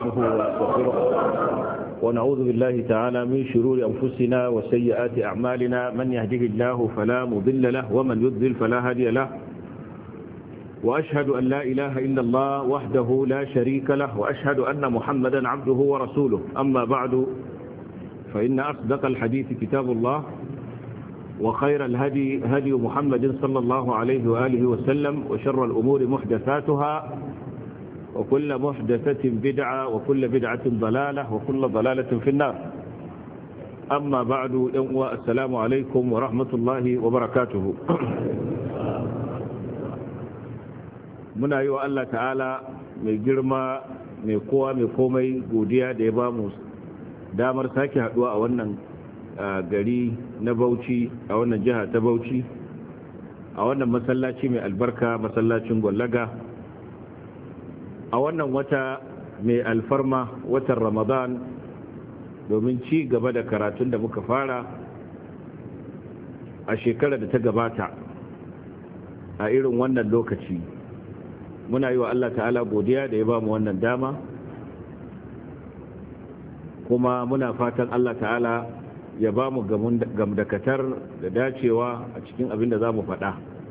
ونعوذ بالله تعالى من شرور أنفسنا وسيئات أعمالنا من يهده الله فلا مضل له ومن يضلل فلا هادي له وأشهد أن لا إله إلا الله وحده لا شريك له وأشهد أن محمدا عبده ورسوله أما بعد فإن أصدق الحديث كتاب الله وخير الهدي هدي محمد صلى الله عليه وآله وسلم وشر الأمور محدثاتها وكل محدثة بدعة وكل بدعة ضلالة وكل ضلالة في النار أما بعد السلام عليكم ورحمة الله وبركاته muna yi wa Allah ta'ala mai girma mai kowa mai komai godiya da ya ba mu damar sake haduwa a wannan gari na Bauchi a wannan jiha ta Bauchi a wannan masallaci mai albarka masallacin Gwallaga a wannan wata mai alfarma watan Ramadan domin ci gaba da karatun da muka fara a shekarar da ta gabata a irin wannan lokaci muna yi wa Allah ta'ala godiya da ya ba mu wannan dama kuma muna fatan Allah ta'ala ya ba mu gamdakatar da dacewa a cikin abin da za mu faɗa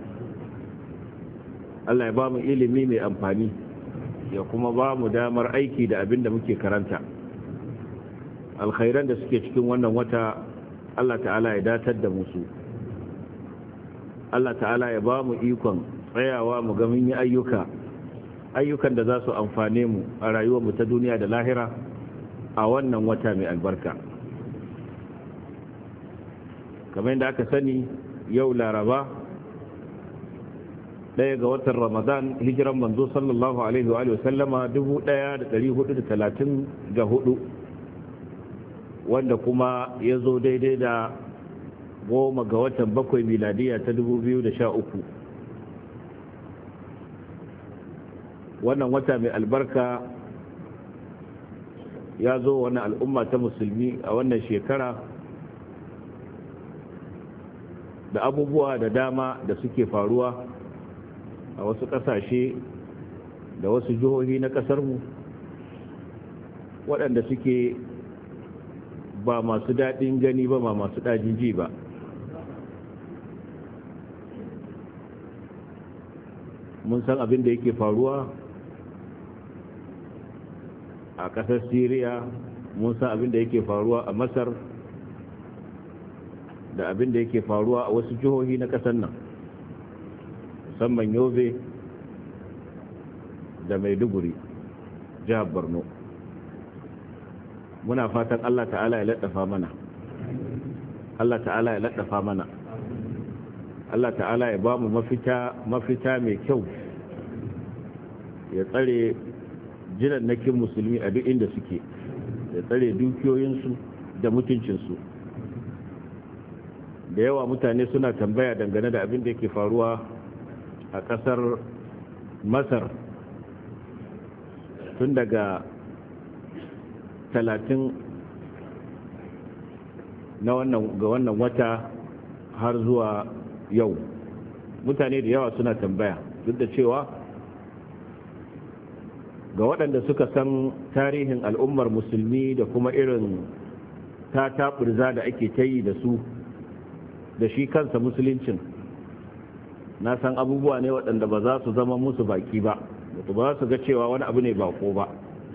Allah ya ba mu ilimi mai amfani ya kuma ba mu damar aiki da abin da muke karanta alkhairan da suke cikin wannan wata Allah ta'ala ya datar da musu Allah ta'ala ya ba mu ikon tsayawa mu ga mun yi ayyukan da za su amfane mu a rayuwarmu ta duniya da lahira a wannan wata mai albarka kamar yadda aka sani yau laraba ɗaya ga watan ramadan hijiran manzo sallallahu alaihi wa sallama 1434 wanda kuma ya zo daidai da 10 ga watan 7 miladiya ta 2013 wannan wata mai albarka ya zo wani al'umma ta musulmi a wannan shekara da abubuwa da dama da suke faruwa a wasu ƙasashe da wasu jihohi na ƙasarmu waɗanda suke ba masu daɗin gani ba masu ɗajin ji ba mun san abin da yake faruwa a ƙasar Siriya, mun san abin da yake faruwa a Masar da abin da yake faruwa a wasu jihohi na ƙasar nan musamman Yobe da Maiduguri jihar Borno muna fatan Allah ta'ala ya laddafa mana Allah ta'ala ya laddafa mana Allah ta'ala ya ba mu mafita mai kyau ya tsare jinannakin musulmi a duk inda suke ya tsare dukiyoyinsu da mutuncinsu da yawa mutane suna tambaya dangane da abin da yake faruwa a ƙasar Masar tun daga 30 ga wannan wata har zuwa yau mutane da yawa suna tambaya duk da cewa ga waɗanda suka san tarihin al'ummar musulmi da kuma irin tataɓurza da ake ta yi da su da shi kansa musuluncin na san abubuwa ne waɗanda ba za su zama musu baki ba ba za su ga cewa wani abu ne bako ba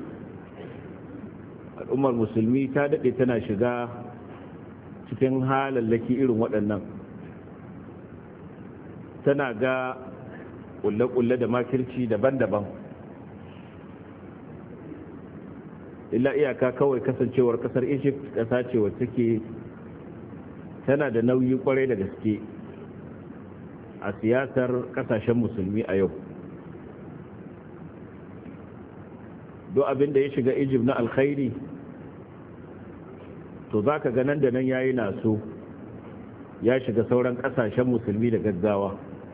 al'ummar musulmi ta daɗe tana shiga cikin halallaki irin waɗannan tana ga ƙulle-ƙulle da makirci daban-daban illa iyaka kawai kasancewar kasar Egypt kasa ce wacce take tana da nauyi kwarai da gaske a siyasar kasashen musulmi a yau duk abin da ya shiga Egypt na alkhairi to zaka ga nan da nan yayi naso ya shiga sauran kasashen musulmi da gaggawa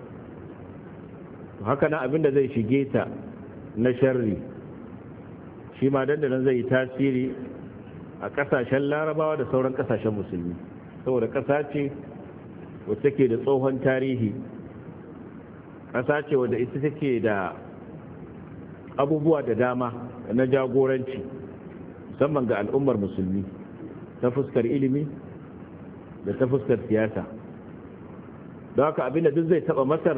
haka nan abin da zai shige ta na sharri shi ma dandanan zai yi tasiri a kasashen larabawa da sauran kasashen musulmi saboda kasa ce wacce ke da tsohon tarihi kasa ce wadda ita take da abubuwa da dama na jagoranci musamman ga al'ummar musulmi ta fuskar ilimi da ta fuskar siyasa. don haka abinda duk zai taba Masar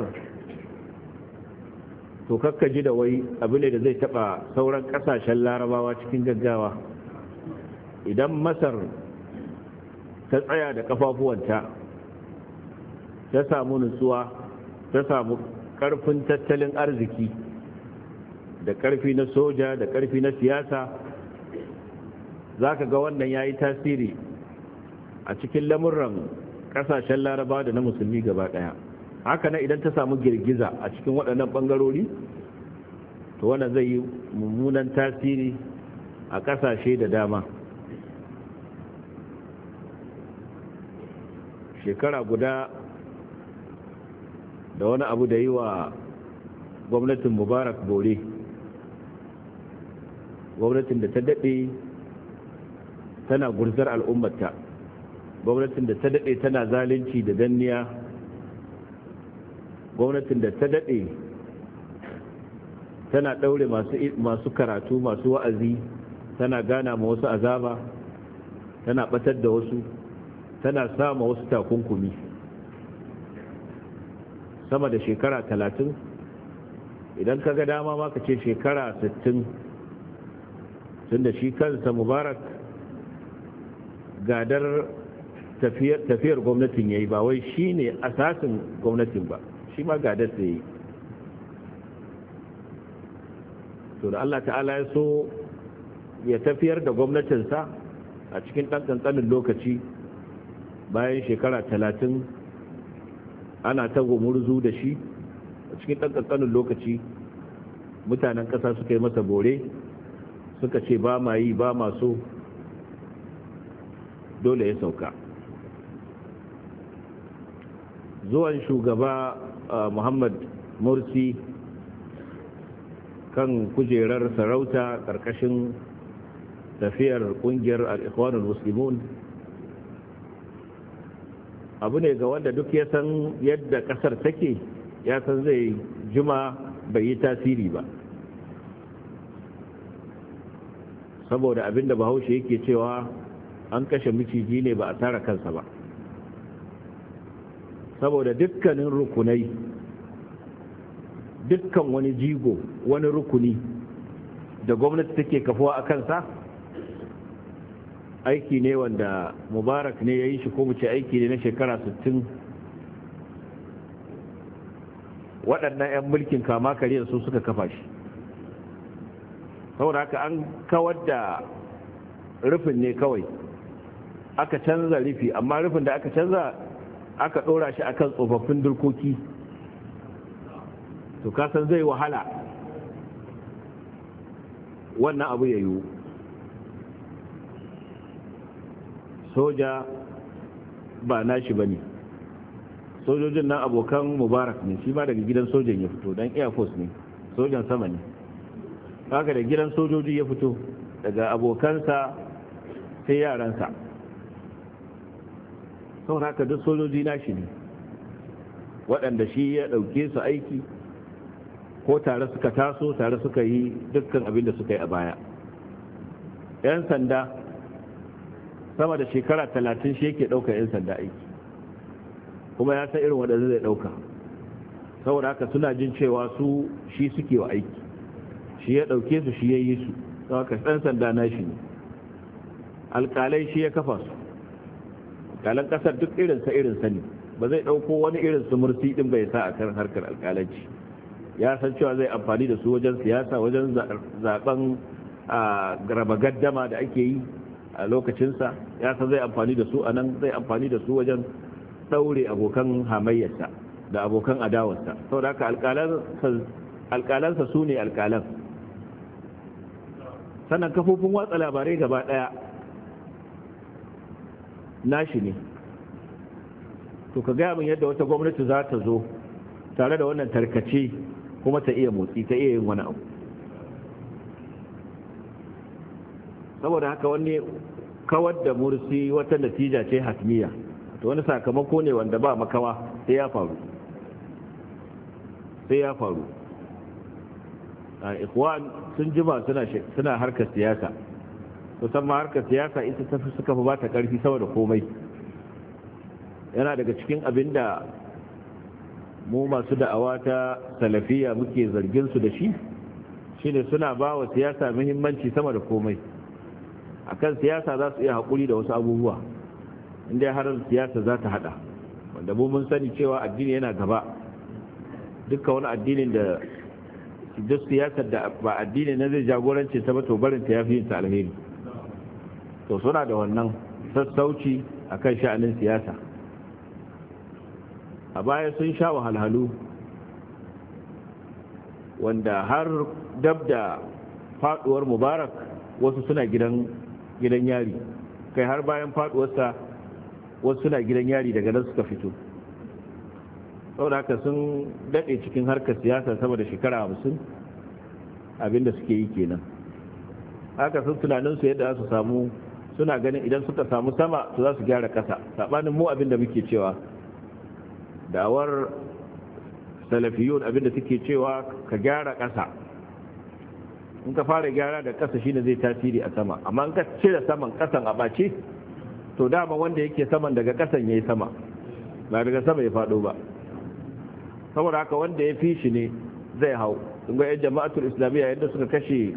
to kakkaji da wai abinda da zai taba sauran kasashen larabawa cikin gaggawa. idan Masar ta tsaya da kafafuwanta ta samu nutsuwa, ta samu karfin tattalin arziki da karfi na soja da karfi na siyasa, za ka ga wannan ya yi tasiri a cikin lamurran kasashen larabawa da na musulmi gaba daya. haka nan idan ta samu girgiza a cikin waɗannan ɓangarori, to wannan zai yi mummunan tasiri a ƙasashe da dama. shekara guda da wani abu da yi wa gwamnatin mubarak bore, gwamnatin da ta daɗe tana gurzar al'ummata, gwamnatin da ta daɗe tana zalunci da danniya, gwamnatin da ta daɗe tana ɗaure masu karatu, masu wa'azi, tana gana ma wasu azaba, tana ɓatar da wasu, tana sama wasu takunkumi sama da shekara 30. idan ka ga dama ma ka ce shekara 60, tun da shi kansa mubarak gadar tafiyar gwamnatin ya yi, ba wai shi ne asasin gwamnatin ba, shi ma gadar ta yi. to da Allah ta'ala ya so ya tafiyar da gwamnatinsa a cikin ɗan ƙanƙanin lokaci, bayan shekara 30 ana ta gumurzu da shi, a cikin ɗan ƙanƙanin lokaci mutanen ƙasa suka yi masa bore, suka ce ba ma yi, ba ma so, dole ya sauka. zuwan shugaba Muhammad Morsi kan kujerar sarauta ƙarƙashin tafiyar ƙungiyar al-Ikhwanul Muslimun abu ne ga wanda duk ya san yadda ƙasar take, ya san zai juma bai yi tasiri ba, saboda abinda bahaushe yake cewa an kashe miciji ne ba a tara kansa ba. saboda dukkanin rukunai, dukkan wani jigo, wani rukuni da gwamnati take kafuwa a kansa, aiki ne wanda mubarak ne ya yi shi, ko mu ce aiki ne na shekara 60. waɗannan 'yan mulkin kama kariyar su suka kafa shi. saboda haka an kawar da rufin ne kawai, aka canza rufi, amma rufin da aka canza aka ɗora shi akan tsofaffin durkoki, to kasan zai wahala wannan abu ya yiwu. soja ba nashi ba ne, sojojin nan abokan mubarak ne, shi ma daga gidan sojan ya fito, don air force ne, sojan sama ne, haka da gidan sojoji ya fito, daga abokansa sai yaransa. sau haka duk sojoji nashi ne, waɗanda shi ya ɗauke su aiki, ko tare suka taso, tare suka yi dukkan abin da suka yi a baya. 'yan sanda sama da shekara 30 shi yake ɗauka 'yan sanda aiki, kuma ya san irin waɗanda zai ɗauka. saboda haka suna jin cewa su shi suke wa aiki, shi ya ɗauke su, shi ya yi su. sau haka ɗan sanda na shi ne. alƙalai shi ya kafa su, alƙalan ƙasar duk irinsa ne, ba zai ɗauko wani irin su mursi ɗin bai sa a kan harkar alƙalanci. ya san cewa zai amfani da su wajen siyasa, wajen zaben raba gaddama da ake yi a lokacinsa, ya san zai amfani da su a nan, zai amfani da su wajen ɗaure abokan hamayyarsa da abokan adawarsa. sau da haka alƙalansa su ne alƙalan. sannan kafofin watsa labarai gaba ɗaya nashi ne. to ka gaya min yadda wata gwamnati za ta zo tare da wannan tarkace kuma ta iya motsi, ta iya yin wani abu. saboda haka wani kawar da Morsi wata natija ce hatmiya, to wani sakamako ne wanda ba makawa sai ya faru. ikhwan sun jima suna harkar siyasa, musamman harkar siyasa ita ta fi suka fi ba ta ƙarfi sama da komai. Yana daga cikin abin da mu masu da'awa ta salafiya muke zargin su da shi shine suna ba wa siyasa muhimmanci sama da komai. Akan siyasa za su iya haƙuri da wasu abubuwa inda har siyasa za ta hada, wanda mu mun sani cewa addini yana gaba. Dukkan wani addinin da duk siyasar da ba addini na zai jagoranci ta ba to barin ta yafi yin ta alheri. To suna da wannan sassauci akan sha'anin siyasa. A baya sun sha wahalhalu wanda har dab da faduwar Mubarak wasu suna gidan yari, kai har bayan faduwarsa wasu suna gidan yari, daga nan suka fito. saboda haka sun daɗe cikin harkar siyasa sama da shekara 50, abinda suke yi kenan. Haka sun tunaninsu yadda za su samu, suna ganin idan suka samu sama su za su gyara ƙasa. Saɓanin mu abinda muke cewa, da'awar salafiyun abinda suke cewa ka gyara ƙasa. In ka fara gyara da ƙasa shine zai tasiri a sama, amma in ka cire saman ƙasan a ɓace, to dama wanda yake saman daga ƙasan ya yi sama, ba daga sama ya faɗo ba. Saboda haka wanda ya fi shi ne zai hau. In ga yan jama'atul islamiyya yadda suka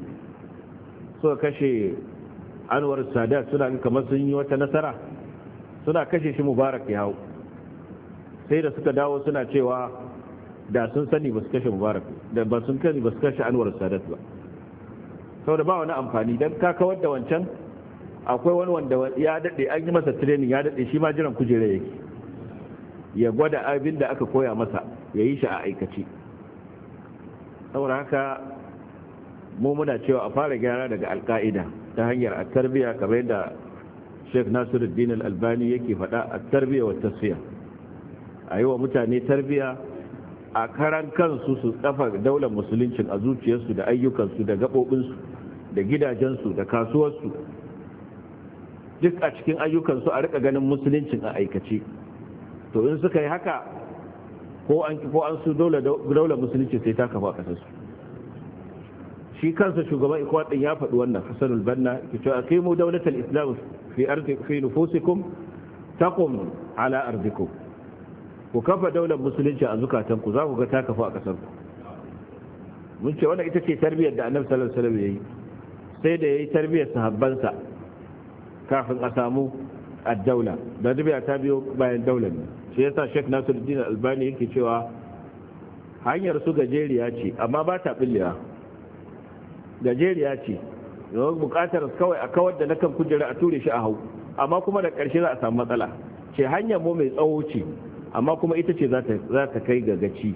kashe Anwar Sadat, suna kamar sun yi wata nasara, suna kashe shi Mubarak ya hau. Sai da suka dawo suna cewa da sun sani ba su kashe Mubarak, da ba sun sani ba su kashe Anwar Sadat ba. Saboda ba wani amfani, don ka kawar da wancan akwai wani wanda ya daɗe, an yi masa training ya daɗe, shi ma jiran kujera yake ya gwada abin da aka koya masa ya yi shi a aikace. Saboda haka mu muna cewa a fara gyara daga alka'ida ta hanyar a tarbiya, kamar yadda Sheikh Nasiruddin Al-Albani yake faɗa, a tarbiya wa tasfiya. A yi wa mutane tarbiya a karan kansu, su kafa daular musuluncin a zuciyarsu da ayyukansu da gaɓoɓinsu da gidajensu da kasuwarsu, duk a cikin ayyukansu a rika ganin musuluncin a aikace. To in suka yi haka, ko an su daular musulunci sai ta kafa a ƙasarsu. Shi kansa shugaban Ikhwan din ya faɗi wannan, Hassanul Banna, ke cewa aqimu dawlatal islam fi nufusikum taqum ala ardikum. Ku kafa daular musulunci a zukatanku, za ku ga ta kafa a ƙasarku. Mun ce wannan ita ce tarbiyyar da Annabi sallallahu alaihi wasallam yayi, sai da yayi tarbiyyar sahabbansa kafin a samu ad-daula. Da tarbiya ta biyo bayan daular ne. Shi yasa Sheikh Nasiruddin Albani yake cewa hanyar su gajeriya ce, amma ba ta billewa. Gajeriya ce, yau bukatar kawai a kawar da nakan kujera a ture shi a hau, amma kuma da ƙarshe za a samu matsala. Ce hanyar mu mai tsawo ce, amma kuma ita ce za ta kai ga gaci.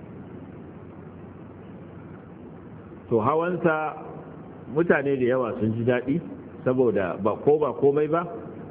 To hawansa mutane da yawa sun ji daɗi, saboda ba komai ba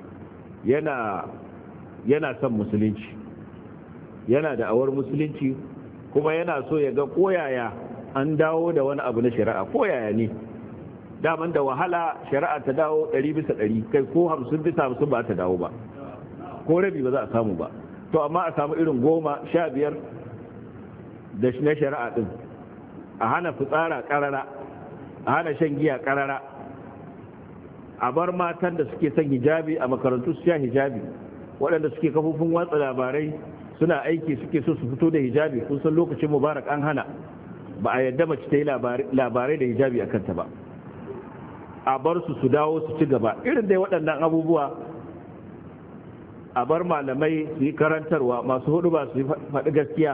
yana son musulunci, yana da awar musulunci, kuma yana so ya ga koyaya an dawo da wani abu na shari'a, koyaya ne. Daman da wahala shari'a ta dawo 100%, kai ko 50% ba ta dawo ba, ko rabi ba za a samu ba. To amma a samu irin 10-15 da na shari'a din, a hana fitsara karara, a hana shan giya karara, a bar matan da suke son hijabi a makarantu su sha hijabi, waɗanda suke kafofin watsa labarai suna aiki suke so su fito da hijabi. Kun san lokacin Mubarak an hana, ba a yadda mace ta yi labarai da hijabi a kanta ba. A bar su dawo su ci gaba, irin dai waɗannan abubuwa. A bar malamai su yi karantarwa, masu hudu ba su yi faɗi gaskiya.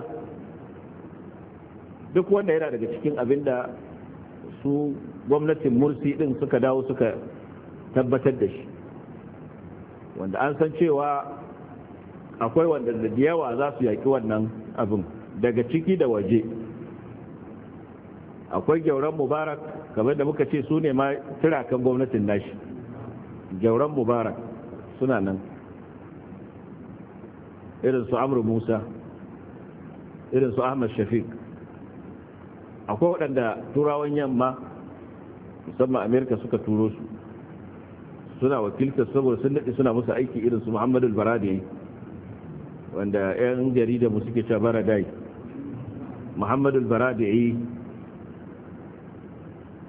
Duk wanda yana daga cikin abin da su gwamnatin Mursi ɗin suka dawo suka tabbatar da shi, wanda an san cewa akwai wanda da yawa za su yaƙi wannan abin daga ciki da waje. Akwai gyauran Mubarak, kamar da muka ce su ne ma turakan gwamnatin nashi. Gyauran Mubarak suna nan, irin su Amr Musa, irin su Ahmad Shafiq. Akwai waɗanda turawan yamma, musamman Amerika, suka turo su, suna wakiltar saboda sun daɗe suna musu aiki, irin su Muhammadu Baradi, wanda 'yan jarida mu suke cewa Baradai. Muhammadu Baradi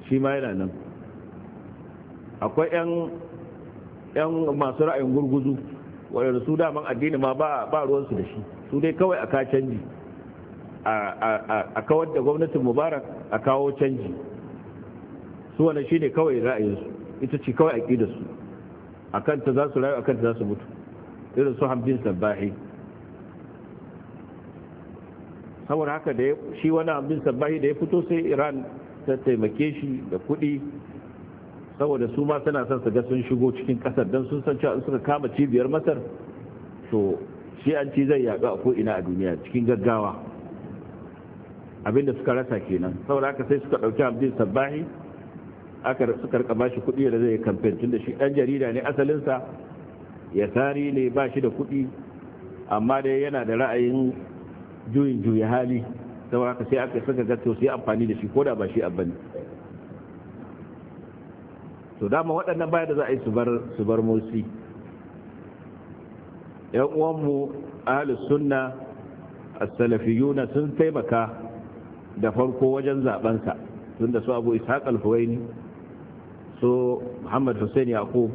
shi ma yana nan. Akwai 'yan masu ra'ayin gurguzu waɗanda su daman addini ma ba ruwansu da shi, su dai kawai a ka canji a kawar da gwamnatin mubarak a kawo canji, su wane shi ne kawai ra'ayinsu, ita ce kawai aƙidarsu, a kanta za su rayu, a kanta za su mutu, irin su Hamdin Sabbahi. saboda haka da shi wani Hamdin Sabbahi da ya fito sai Iran ta taimake shi da kuɗi, saboda su ma suna son su ga sun shigo cikin ƙasar, don sun san cewa suka kama cibiyar Masar to shi an ci zai yaɗu a ko'ina a duniya cikin gaggawa, abinda suka rasa kenan. saboda haka sai suka ɗauki Hamdin Sabbahi suka rika bashi kuɗi da zai kamfen, tun da shi ɗan jarida ne asalinsa, ya tari ne, ba shi da kuɗi, amma dai yana da ra'ayin juya hali, saboda haka sai aka saka gato sai amfani da shi ko da ba shi abba ne. to dama waɗannan baya da za a yi su bar Morsi. yan uwanmu ahlus sunna as-salafiyuna sun taimaka da farko wajen zabensa, tunda su Abu Ishaq al-Huwaini, su Muhammad Hussein Yaqub,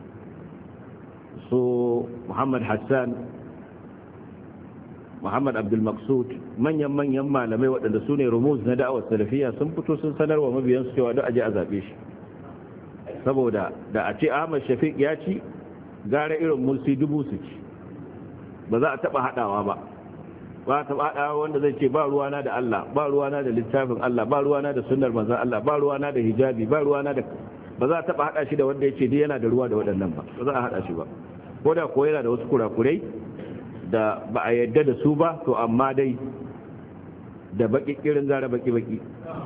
su Muhammad Hassan, Muhammad Abdul Maqsud, manyan malamai waɗanda su ne rumuz na da'awar salafiyya, sun fito sun sanarwa mabiyansu cewa don aje a zaɓe shi, saboda da a ce Ahmad Shafiq ya ci gara irin Morsi 1000 su ci, ba za a taɓa haɗawa ba a taɓa haɗawa wanda zai ce ba ruwana da Allah, ba ruwana da littafin Allah, ba ruwana da sunnar manzon Allah, ba ruwana da hijabi, ba ruwana da, ba za a taɓa haɗa shi da wanda ya ce dai yana da ruwa da waɗannan ba za a haɗa shi ba, ko da ko yana da wasu kurakurai da ba a yadda da su ba, to amma dai da baki kirin gara baki.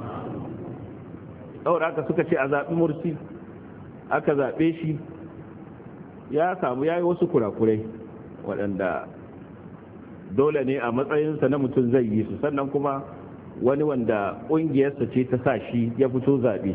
Saboda haka suka ce a zaɓi Morsi, aka zaɓe shi, ya yi wasu kurakurai waɗanda dole ne a matsayinsa na mutum zai yi su, sannan kuma wani wanda ƙungiyarsa ce ta sa shi ya fito zaɓe,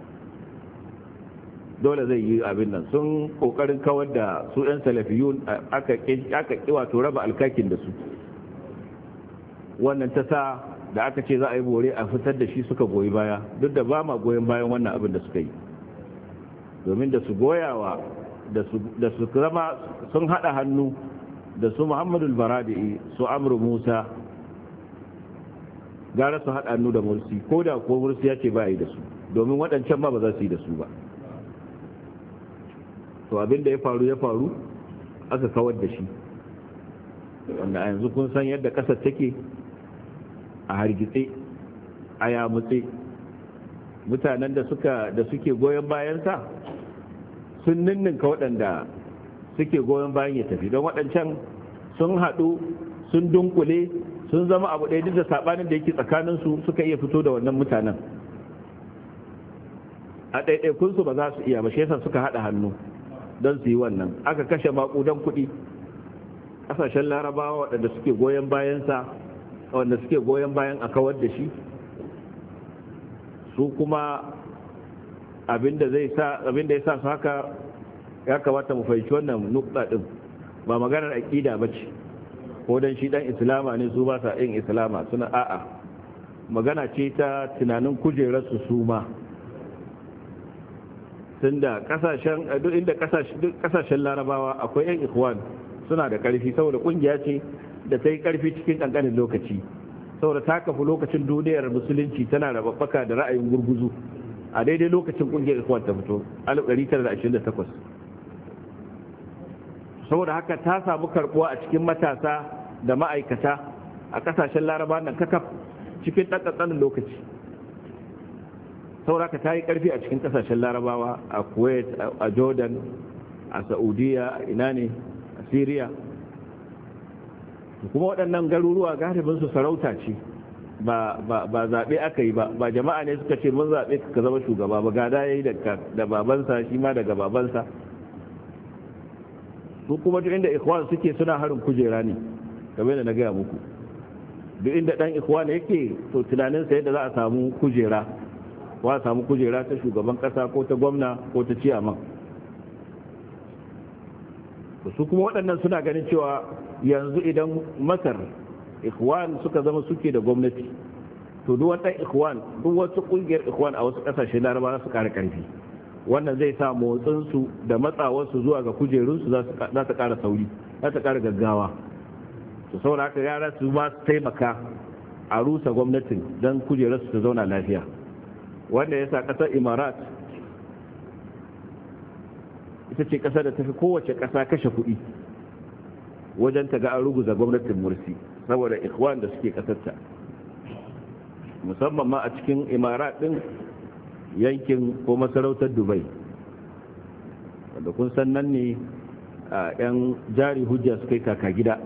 dole zai yi abin nan. Sun ƙoƙarin kawar da su 'yan salafiyun, aka ƙi wato raba alkakin da su, wannan ta sa da aka ce za a yi bore a fitar da shi suka goyi baya, duk da ba ma goyon bayan wannan abin da suka yi, domin da su goyawa da su zama sun haɗa hannu da su Muhammadu Baradi, su Amru Musa, gara su haɗa hannu da Morsi, ko da ko Morsi ya ce ba yi da su, domin waɗancan ma ba za su yi da su ba. to abin da ya faru aka kawar da shi, wanda a yanzu kun san yadda ƙasar take a hargitse, a yamutse. Mutanen da suke goyon bayansa sun ninninka waɗanda suke goyon bayan ya tafi, don waɗancan sun haɗu, sun dunkule, sun zama abu ɗaya, duk da saɓanin da yake tsakaninsu suka iya fito da wannan mutanen. A ɗaiɗaikunsu ba za su iya ba, shi yasa suka haɗa hannu don su yi wannan. Aka kashe maƙudan kuɗi, ƙasashen larabawa waɗanda suke goyon bayansa, wanda suke goyon bayan a kawar da shi, su kuma abinda ya sa su haka, ya kamata mu fahimci wannan nukta din, ba maganar aqida bace, ko dan shi dan islama ne su ba sa yin islama, suna a'a, magana ce ta tunanin kujerar su ma, tunda duk inda kasashen larabawa akwai yan ikhwan suna da karfi, saboda kungiya ce da ta yi karfi cikin kankanin lokaci, saboda ta kafu lokacin duniyar musulunci tana rababbaka da ra'ayin gurguzu, a daidai lokacin kungiyar ikhwan ta fito 1928. saboda haka ta samu karbuwa a cikin matasa da ma'aikata a kasashen laraba nan kakaf cikin ɗanɗanɗanin lokaci. saboda haka ta yi ƙarfi a cikin kasashen larabawa, a kuwait, a jordan, a saudiya, a ina ne, a syria. kuma waɗannan garuruwa galibinsu sarauta ce, ba zaɓe aka yi ba jama'a ne suka ce mun zaɓe ka zama shugaba ba, gada ya yi da babansa, shi ma daga babansa. su kuma duk inda ikhwan suke suna harin kujera ne, kamar da na gaya muku. duk inda ɗan ikhwan yake, to tunaninsa yadda za a samu kujera, ko a samu kujera ta shugaban ƙasa ko ta gwamna ko ta ciyaman. su kuma waɗannan suna ganin cewa yanzu idan Masar ikhwan suka zama suke da gwamnati, to duk wata ikhwan, duk wasu kungiyar ikhwan a wasu kasashe Larabawa su ƙara ƙarfi. Wannan zai sa motsin su da matsawar su zuwa ga kujerun su za ta ƙara sauri, za ta ƙara gaggawa. To saboda haka yara su ma su taimaka a rusa gwamnatin don kujerar su ta zauna lafiya. Wanda ya sa ƙasar Imarat ita ce ƙasar da tafi kowace ƙasa kashe kuɗi wajen ta ga an ruguza gwamnatin Mursi saboda ikhwan da suke ƙasarta, musamman ma a cikin Imarat ɗin yankin ko masarautar Dubai, wanda kun san nan ne a 'yan jari hujja suka yi kaka gida,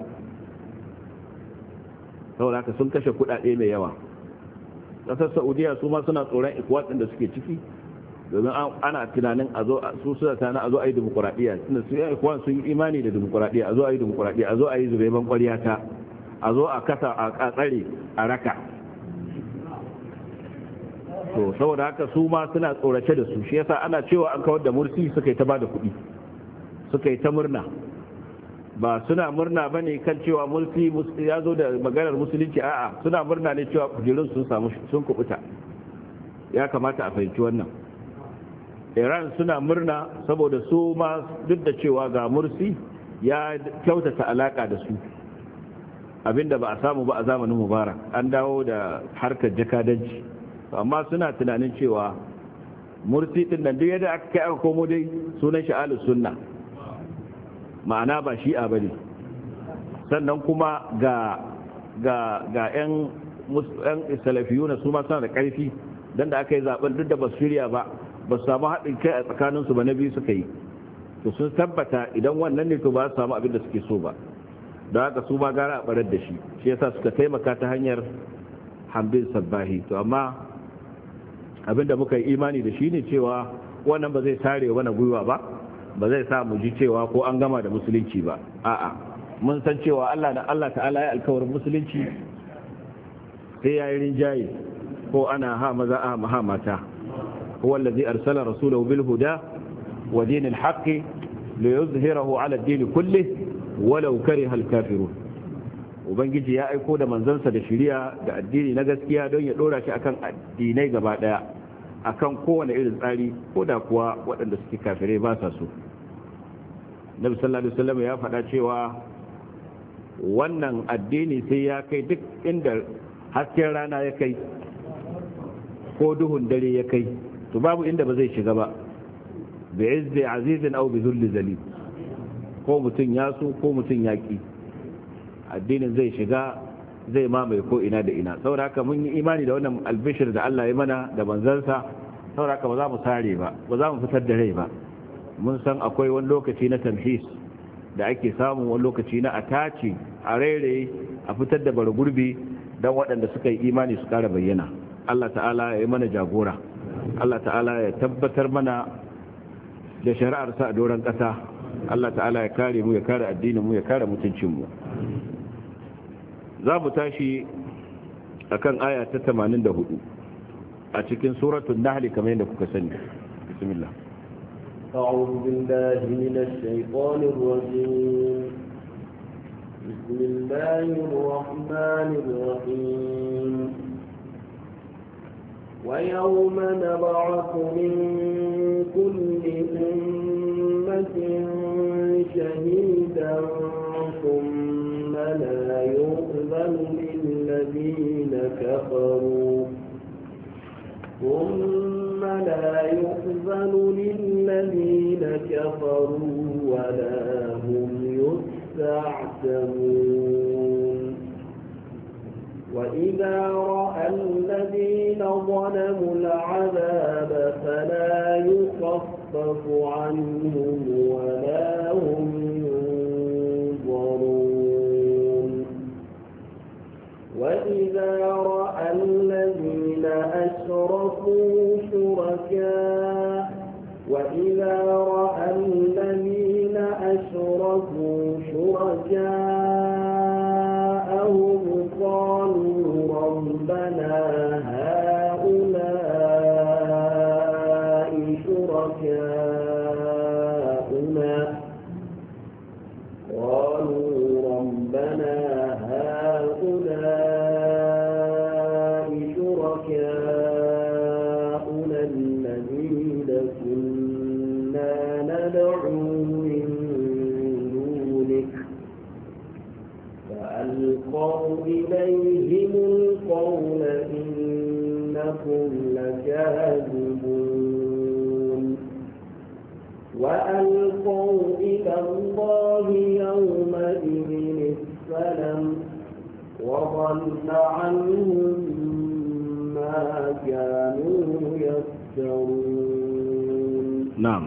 saboda haka sun kashe kuɗaɗe mai yawa. Ƙasar Saudiya su ma suna tsoron ikhwan ɗin da suke ciki, domin ana tunanin a zo su suna tana a zo a yi demokuraɗiyya, tunda su yan ikwan sun yi imani da demokuraɗiyya, a zo a yi demokuraɗiyya, a zo a yi zubeban ƙwarya ta, a zo a kasa a tsare a raka. To saboda haka su ma suna tsorace da su, shi yasa ana cewa an kawar da Mursi suka yi ta bada kuɗi, suka yi ta murna. Ba suna murna ba ne kan cewa Mursi ya zo da maganar musulunci, a'a suna murna ne cewa kujerun sun kubuta. Ya kamata a fahimci wannan. Iran suna murna saboda su ma duk da cewa ga Mursi ya kyautata alaka da su, abinda ba a samu ba a zamanin Mubarak, an dawo da harkar jakadanci. Amma suna tunanin cewa Mursi din nan duk yadda aka kai aka komo dai sunan shi ahlus sunna, ma'ana ba shi'a bane. Sannan kuma ga yan salafiyuna su ma suna da karfi, dan da aka yi zaben duk da ba su shirya ba su samu haɗin kai a tsakaninsu ba, na biyu suka yi. To sun tabbata idan wannan ne to ba su samu abin da suke so ba, da haka su ma gara a barar da shi, shi yasa suka taimaka ta hanyar Hamdin Sabbahi. To amma abin da muka yi imani da shi ne cewa wannan ba zai tare mana gwiwa ba zai sa mu ji cewa ko an gama da musulunci ba. A'a, mun san cewa Allah ta'ala ya alkawarin musulunci sai ya yi rinjaye, ko ana ha maza a ha mata. هو الذي أرسل رسوله بالهدى ودين الحق ليظهره على الدين كله ولو كره الكافرون. Ubangiji ya aiko da manzansa da shiriya da addini na gaskiya don ya dora shi akan addinai gaba daya, akan kowane irin tsari, ko da kuwa waɗanda suke kafirai ba sa so. Nabi sallallahu alaihi wasallam ya faɗa cewa wannan addini sai ya kai duk inda hasken rana ya kai ko duhun dare ya kai, to babu inda ba zai shiga ba, bi izzi azizin aw bi dhulli zalim, ko mutun ya so ko mutun ya ki, addinin zai shiga, zai mamaye ko ina da ina. Saboda haka mun yi imani da wannan albishir da Allah ya mana da manzansa, saboda haka ba za mu sare ba za mu fitar da rai ba. Mun san akwai wani lokaci na tamhis da ake samu, wani lokaci na ataci a rairaye a fitar da bargurbi don waɗanda suka yi imani su ƙara bayyana. Allah ta'ala ya yi mana jagora, Allah ta'ala ya tabbatar mana da shari'arsa a doron ƙasa, Allah ta'ala ya kare mu, ya kare addinin mu, ya kare mutuncin mu. Za mu tashi akan aya ta 84 a cikin suratul Nahl kamar yadda kuka sani. Bismillah. أعوذ بالله من الشيطان الرجيم. بسم الله الرحمن الرحيم. ويوم نبعث من كل أمة شهيدا ثم لا يؤذن للذين كفروا ولا هم يستعتبون. وإذا رأى الذين ظلموا العذاب فلا يخفف عنهم ولا هم ينظرون. وإذا رأى الذين أشركوا شركاءهم قالوا ربنا هؤلاء شركاؤنا ندعو من دونك فألقوا إليهم القول إنكم لكاذبون وألقوا إلى الله يومئذ السلام وضل عنهم ما كانوا يفترون. نعم.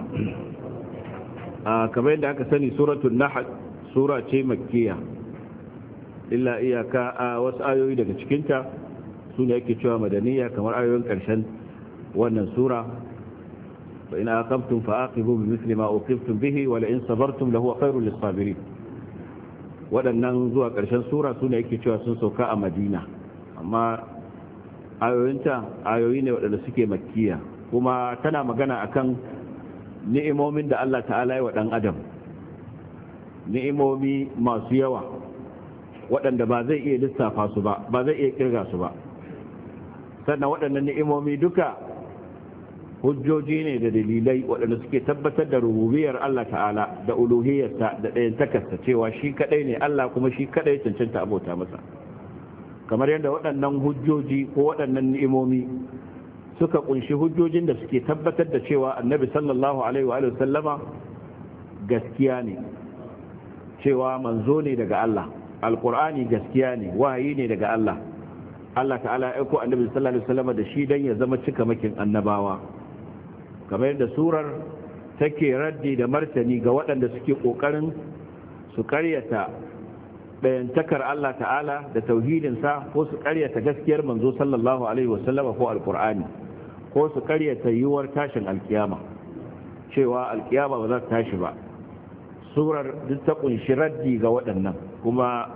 كما يدعك سني سورة النحل سورة مكية إلا إياك وسآيوي daga cikinta sune yake cewa madaniya kamar ayoyin karshen wannan sura fa in aqabtum fa aqibu bimithli ma uqibtum bihi wa la in sabartum lahu khairul lis-sabirin. waɗannan zuwa ƙarshen sura sune yake cewa sun sauka a Madina, amma ayoyinta ayoyi ne waɗanda suke makkiya, kuma tana magana akan ni'imomin da Allah ta'ala ya wa ɗan adam, ni'imomi masu yawa waɗanda ba zai iya lissafa su ba, ba zai iya kirga su ba. Sannan waɗannan ni'imomi duka hujjoji ne da dalilai waɗanda suke tabbatar da rububiyar Allah ta'ala da uluhiyarsa da ɗayantakarsa cewa shi kaɗai ne Allah, kuma shi kaɗai cancanta abota masa. Kamar yadda waɗannan hujjoji ko waɗannan ni'imomi suka kunshi hujjojin da suke tabbatar da cewa annabi sallallahu alaihi wa sallama gaskiya ne, cewa manzo ne daga Allah, alqur'ani gaskiya ne, wahayi ne daga Allah. Allah ta'ala ya aiko annabi sallallahu alaihi wa sallama da shi dan ya zama cikamakin annabawa. Kamar yadda surar take raddi da martani ga waɗanda suke ƙoƙarin su ƙaryata ɗayantakar Allah ta'ala da tauhidinsa, ko su ƙaryata gaskiyar manzo sallallahu alaihi wa sallama ko alqur'ani, ko su ƙaryata yiwuwar tashin alkiyama, cewa alkiyama ba za ta tashi ba. Surar duk ta kunshi raddi ga waɗannan, kuma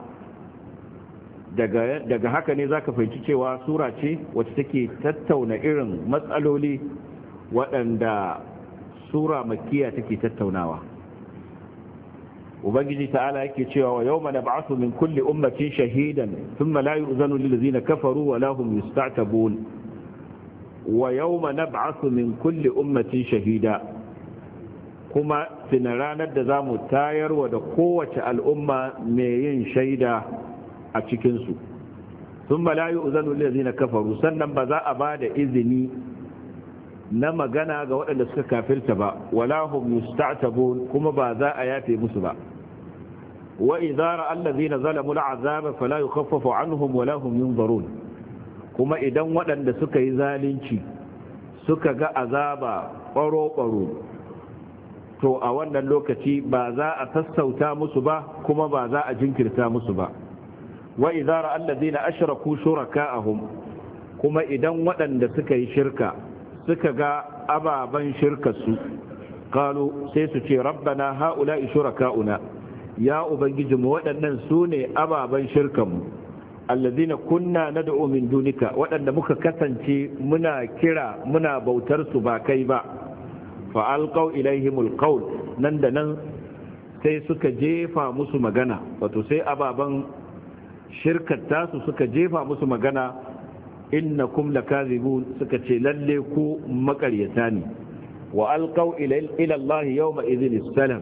daga haka ne zaka fahimci cewa sura ce wacce take tattauna irin matsaloli waɗanda sura makkiya take tattaunawa. Ubangiji ta'ala yake cewa wa yawma nab'athu min kulli ummatin shahidan thumma la yu'zanu lil ladzina kafaru wa la hum yusta'tabun. Wa yawma nab'athu min kulli ummatin shahida, kuma tuna ranar da zamu tayarwa da kowace al'umma mai yin shaida a cikin su. Thumma la yu'zanu lil ladzina kafaru, sannan ba za a bada izini na magana ga waɗanda suka kafirta ba, wala hum yusta'tabun, kuma ba za a yafe musu ba. wa idza ra'a allazina zalamu al'azaba fala yukhaffafu anhum wala hum yunzarun, kuma idan waɗanda suka yi zalunci suka ga azaba ƙwaro-ƙwaro, to a wannan lokaci ba za a sassauta musu ba, kuma ba za a jinkirta musu ba. wa idza ra'a allazina ashraku shuraka'ahum, kuma idan waɗanda suka yi shirka suka ga ababen shirkarsu, kalu sai su ce rabbana ha'ula'i shuraka'una, ya ubangijinmu waɗannan su ne ababen shirkanmu, allazina kunna nad'u min dunika, waɗanda muka kasance muna kira muna bautar su ba kai ba. fa alqaw ilaihimul qawl, nan da nan sai suka jefa musu magana, wato sai ababen shirkar tasu suka jefa musu magana, innakum lakazibun, suka ce lalle ku makaryata ne. wa alqaw ila Allah yawma idhin salam,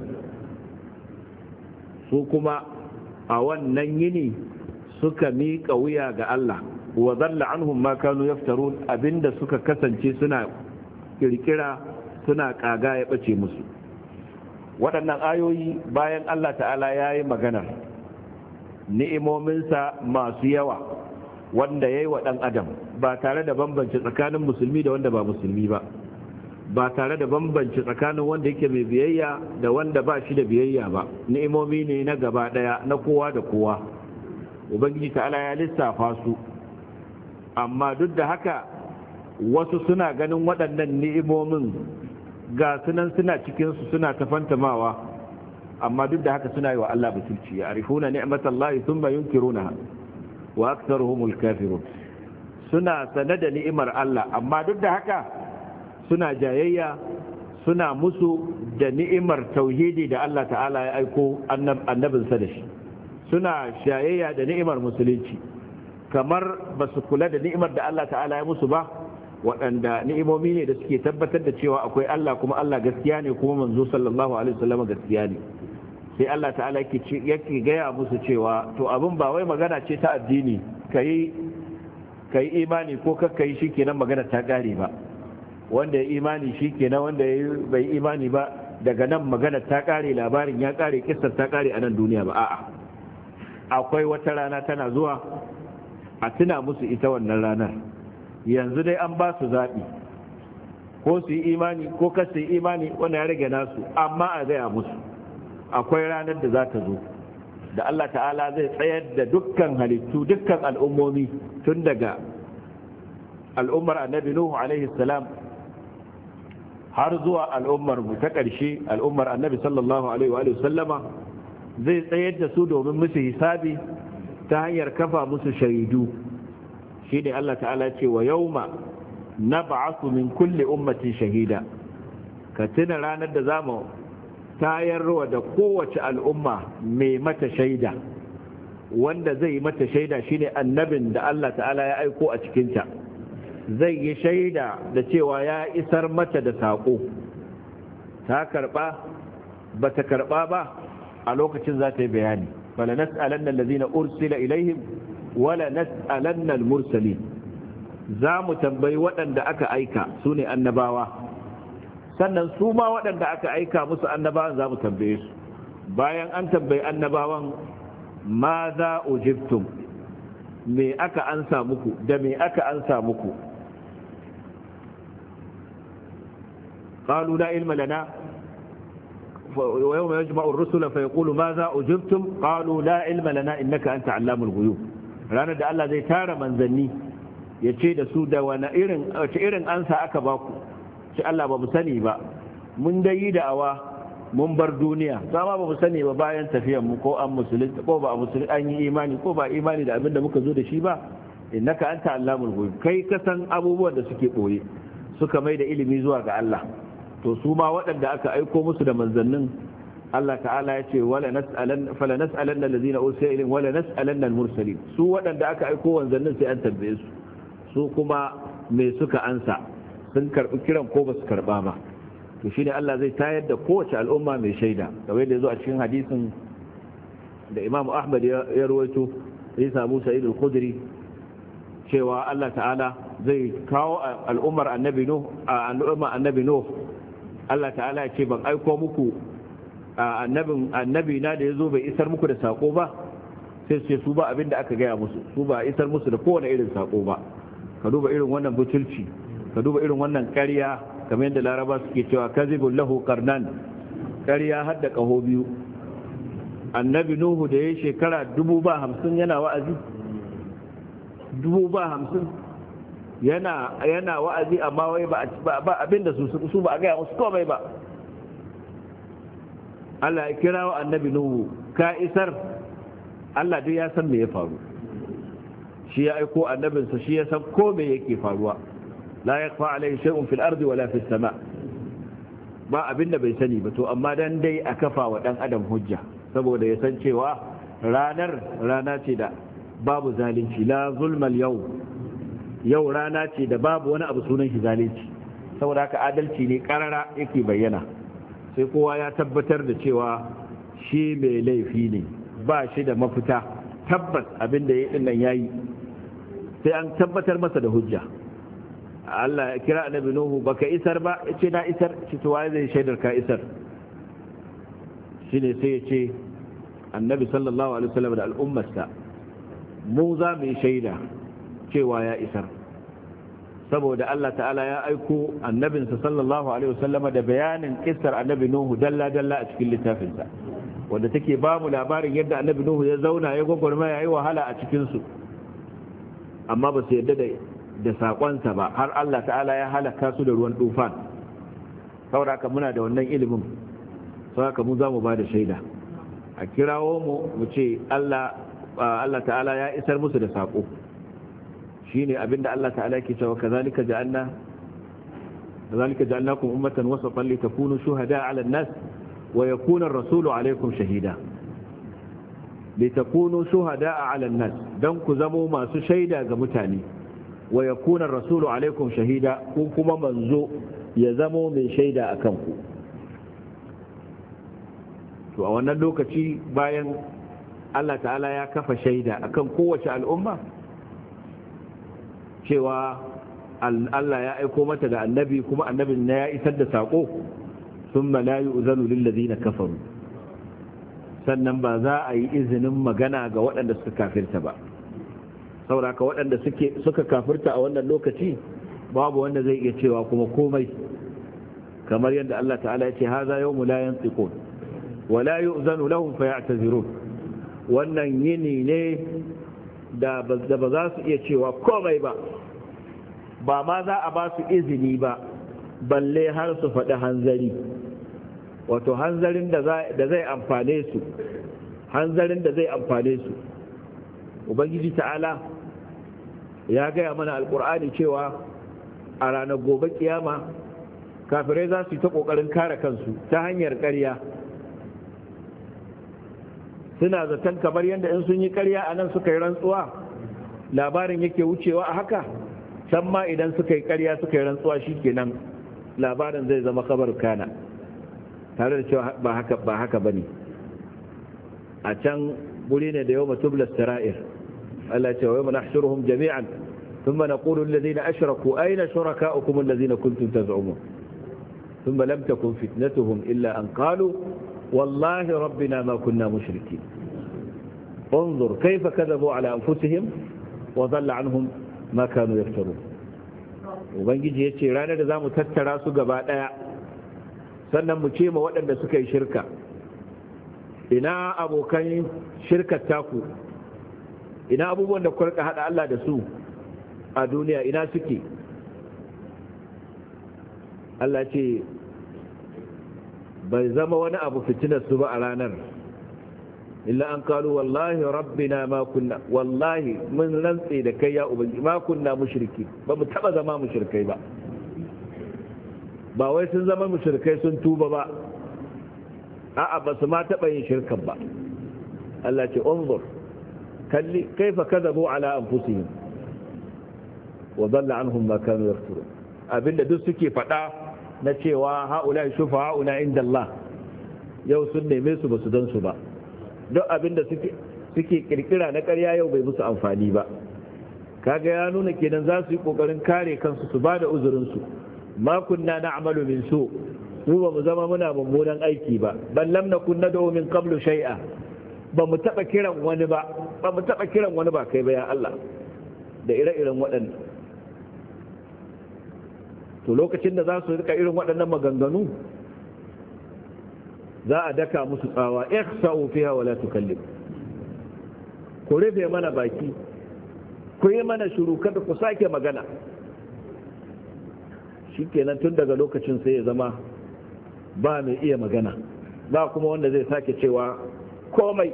su kuma a wannan yini suka miƙa wuya ga Allah. wa dhalla anhum ma kanu yaftarun, abinda suka kasance suna kirkira suna kaga ya bace musu. waɗannan ayoyi bayan Allah ta'ala yayi magana ni'imominsa masu yawa wanda ya yi wa ɗan adam, ba tare da bambanci tsakanin musulmi da wanda ba musulmi ba, ba tare da bambanci tsakanin wanda yake mai biyayya da wanda ba shi da biyayya ba. Ni'imomi ne na gaba ɗaya, na kowa da kowa. Ubangiji ta'ala ya lissafa su, amma duk da haka wasu suna ganin waɗannan ni'imomin ga sunan suna cikinsu suna ta fantamawa, amma duk da haka suna yi wa Allah butulci. ya arifuna ni'matallahi thumma yunkirunaha wa aktharuhumul kafirun, suna sane da ni'imar Allah, amma duk da haka suna jayayya, suna musu da ni'imar tauhidi da Allah ta'ala ya aiko annabinsa da shi, suna jayayya da ni'imar musulunci, kamar ba su kula da ni'imar da Allah ta'ala ya musu ba, waɗanda ni'imomi ne da suke tabbatar da cewa akwai Allah kuma Allah gaskiya ne kuma manzo sallallahu alaihi wasallam gaskiya ne. sai Allah ta'ala yake gaya musu cewa to abin ba wai magana ce ta addini kai imani ko kakka yi shikenan magana ta kare ba, wanda ya imani shikenan, wanda bai imani ba daga nan magana ta kare, labarin ya kare, kissar ta kare a nan duniya ba. a'a, akwai wata rana tana zuwa a tuna musu ita wannan ranar. yanzu dai an ba su zaɓi ko su yi imani ko kar su yi imani, wanda ya rage nasu, amma a gaya musu akwai ranar da za ta zo da Allah ta'ala zai tsayar da dukkan halittu, dukkan al'ummomi, tun daga al'ummar annabi Nuhu alaihi salam har zuwa al'ummar mu ta ƙarshe, al'ummar annabi sallallahu alaihi wa sallama, zai tsayar da su domin musu hisabi ta hanyar kafa musu shaidu. shi ne Allah ta'ala ce wa yauma nab'athu min kulli ummatin shahida, ka tuna ranar da zamu tayarwa da kowace al'umma mai mata shaida, wanda zai yi mata shaida shine annabin da Allah ta'ala ya aiko a cikinta, zai yi shaida da cewa ya isar mata da saƙo, ta karɓa ba ta karɓa ba, a lokacin za ta yi bayani. wala nas'alanna allazina ursila ilaihim wala nas'alanna al-mursalin, za mu tambayi waɗanda aka aika su ne annabawa, sannan su ma waɗanda aka aika musu annabawan za mu tambaye su. bayan an tambayi annabawan, ma za ujibtum, me aka ansa muku, da me aka ansa muku. qalu la ilma lana wa yawma yajma'u ar-rusula fa yaqulu ma za ujibtum qalu la ilma lana innaka anta 'allamul ghuyub. ranar da Allah zai tara manzanni ya ce da su da wani irin ansa aka baku, ce Allah ba mu sani ba, mun dai yi da'awa mun bar duniya, sama ba mu sani ba bayan tafiyan mu ko an musulunta ko ba musulunta, an yi imani ko ba imani da abin da muka zo da shi ba. innaka anta allamul ghuyub, kai ka san abubuwan da suke boye, suka mai da ilimi zuwa ga Allah. to su ma waɗanda aka aiko musu da manzannin, Allah ta'ala ya ce wala nas'alanna allazina ursila ilayhim wala nas'alanna al-mursalin, su waɗanda aka aiko manzannin sai an tambaye su, su kuma me suka ansa, sun karbi kiran ko ba su karba ba. to shine Allah zai tayar da kowace al'umma mai shaida, kamar yadda yazo a cikin hadisin da Imam Ahmad ya rawaito, sai samu Sa'id al-Khudri cewa Allah ta'ala zai kawo al'ummar annabi Nuh, Allah ta'ala ya ce ban aiko muku annabi na da yazo bai isar muku da sako ba, sai su ce su ba abin da aka gaya musu, su ba isar musu da kowane irin sako ba. ka duba irin wannan butulci, ka duba irin wannan ƙarya, kamar yadda laraba suke cewa kazibun lahu qarnan, ƙarya har da ƙaho biyu. annabi Nuhu da ya shekara 50 yana wa'azi, 50 yana wa'azi, amma wai ba abinda su ba a gaya musu komai ba. Allah ya kira wa annabi Nuhu, ka isar. Allah dai ya san me ya faru, shi ya aiko annabinsa, shi ya san ko me yake faruwa. la yakfa alaihi shay'un fil ardi wala fis sama, ba abinda bai sani ba. to amma dan dai a kafa wa dan adam hujja, saboda ya san cewa rana ce da babu zalunci, la zulmal yau rana ce da babu wani abu sunan shi zalunci, saboda haka adalci ne karara yake bayyana. sai kowa ya tabbatar da cewa shi mai laifi ne, ba shi da mafita, tabbas abin da ya yi nan yayi, sai an tabbatar masa da hujja. Allah ya kira annabi Nuhu, baka isar ba, ya ce na isar. ce to waye zai shaidar ka isar? shine sai ya ce annabi sallallahu alaihi wasallam da al'ummarsa, mu za mu yi shaida cewa ya isar, saboda Allah ta'ala ya aiko annabinsa sallallahu alaihi wasallam da bayanin kissar annabi Nuhu dalla dalla a cikin littafinsa, wanda take ba mu labarin yadda annabi Nuhu ya zauna ya gwagwarmaya, ya yi wahala a cikin su, amma ba su yarda da sakonsa ba, har Allah ta'ala ya halaka su da ruwan tufan. saboda haka muna da wannan ilimin, saboda haka mu za mu ba da shaida, a kirawo mu ce Allah ta'ala ya isar musu da sako. shine abinda Allah ta'ala ke cewa kazalika ja'alnakum ummatan wasatan litakunu shuhada'a 'ala an-nas wa yakuna ar-rasulu 'alaykum shahida. litakunu shuhada'a 'ala an-nas, dan ku zamo masu shaida ga mutane, wa yakuna ar-rasulu alaikum shahida ku kuma manzo ya zamo mai shaida akan ku. To a wannan lokaci bayan Allah ta'ala ya kafa shaida akan kowace al'umma cewa Allah ya aiko mata da annabi kuma annabin na ya isar da saƙo, thumma la yu'zanu lil ladina kafaru, sannan ba za a yi izinin magana ga waɗanda suka kafirta ba. Saboda ka waɗanda suka kafirta a wannan lokaci babu wanda zai iya cewa kuma komai, kamar yadda Allah ta'ala ya ce haza yawmu la yantiqun wa la yu'zanu lahum fayatazirun. Wannan yini ne da ba za su iya cewa komai ba, ba ma za a ba su izini ba balle har su faɗi hanzari, wato hanzarin da zai amfane su, hanzarin da zai amfane su. Ubangiji ta'ala ya gaya mana alkur'ani cewa a ranar gobe kiyama kafirai za su yi ta ƙoƙarin kare kansu ta hanyar ƙarya, suna zaton kamar yadda in sun yi ƙarya a nan suka yi rantsuwa labarin yake wucewa a haka, can ma idan suka yi ƙarya suka yi rantsuwa shi kenan labarin zai zama kabar kana, tare da cewa ba haka ba ne. A can guri ne da yau matublar sara'ir, Allah ce wa yau mana shiruhun jami'an ثم نقول الذين أشركوا أين شركاؤكم الذين كنتم تزعمون ثم لم تكن فتنتهم إلا أن قالوا والله ربنا ما كنا مشركين انظر كيف كذبوا على أنفسهم وضل عنهم ما كانوا يفترون. ubangiji ya ce ranar da za mu tattara su gaba ɗaya sannan mu ce ma waɗanda suka yi shirka ina abokan shirkar taku, ina abubuwan da kuka haɗa Allah da su a duniya, ina suke? Allah ce bai zama wani abu fitinar su ba a ranar illa an kalu wallahi rabbina ma kunna, wallahi mun rantse da kai ya ubangi ma kunna mushriki, ba mu taba zama mushrikai ba. Ba wai sun zama mushrikai sun tuba ba, a'a ba su ma taba yin shirkan ba. Allah ce unzur kalli kaifa kadabu ala anfusihim wa dhalla anhum ma kanu yafturun. Abinda duk suke faɗa na cewa haula shufa'una inda Allah yau sun neme su ba su dan su ba, duk abinda suke kirkira na ƙarya yau bai musu amfani ba. Kaga ya nuna kenan za su yi kokarin kare kansu su ba da uzurin su. Ma kunna na'malu min su, mu ba mu zama muna mummunan aiki ba, bal lam nakun nad'u min qablu shay'a, ba mu taba kiran wani ba, ba mu taba kiran wani ba kai ba ya Allah, da ire-iren waɗannan. To lokacin da za su rika irin waɗannan maganganu za a daka musu tsawa, ihsa'u fiha wala tukallim, ku rufe mana baki, ku yi mana shiru, kada ku sake magana. Shikenan tun daga lokacin sai ya zama ba mai iya magana, ba kuma wanda zai sake cewa komai.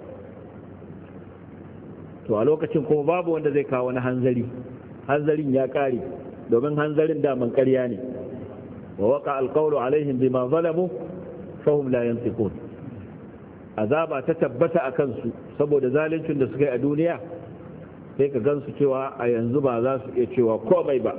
To a lokacin kuma babu wanda zai kawo wani hanzari, hanzarin ya ƙare, domin hanzarin daman ƙarya ne. Wa waka alƙawlu alaihim bima zalamu fahum la yantiqun. Azaba ta tabbata a kansu saboda zaluncin da suka yi a duniya, sai ka gansu cewa a yanzu ba za su iya cewa komai ba.